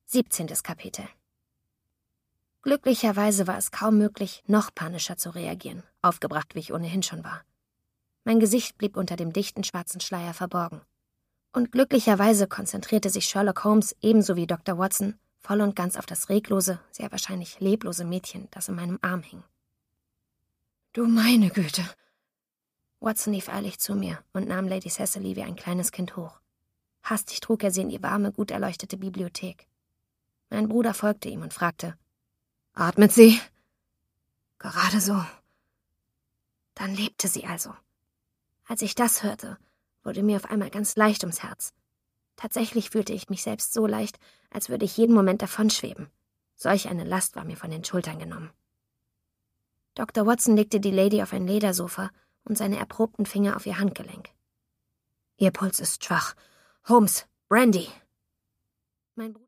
17. Kapitel. Glücklicherweise war es kaum möglich, noch panischer zu reagieren, aufgebracht wie ich ohnehin schon war. Mein Gesicht blieb unter dem dichten schwarzen Schleier verborgen. Und glücklicherweise konzentrierte sich Sherlock Holmes ebenso wie Dr. Watson voll und ganz auf das reglose, sehr wahrscheinlich leblose Mädchen, das in meinem Arm hing. »Du meine Güte!« Watson lief eilig zu mir und nahm Lady Cecily wie ein kleines Kind hoch. Hastig trug er sie in die warme, gut erleuchtete Bibliothek. Mein Bruder folgte ihm und fragte, »Atmet sie?« »Gerade so.« Dann lebte sie also. Als ich das hörte, wurde mir auf einmal ganz leicht ums Herz. Tatsächlich fühlte ich mich selbst so leicht, als würde ich jeden Moment davonschweben. Solch eine Last war mir von den Schultern genommen. Dr. Watson legte die Lady auf ein Ledersofa und seine erprobten Finger auf ihr Handgelenk. »Ihr Puls ist schwach. Holmes, Brandy!« Mein Bruder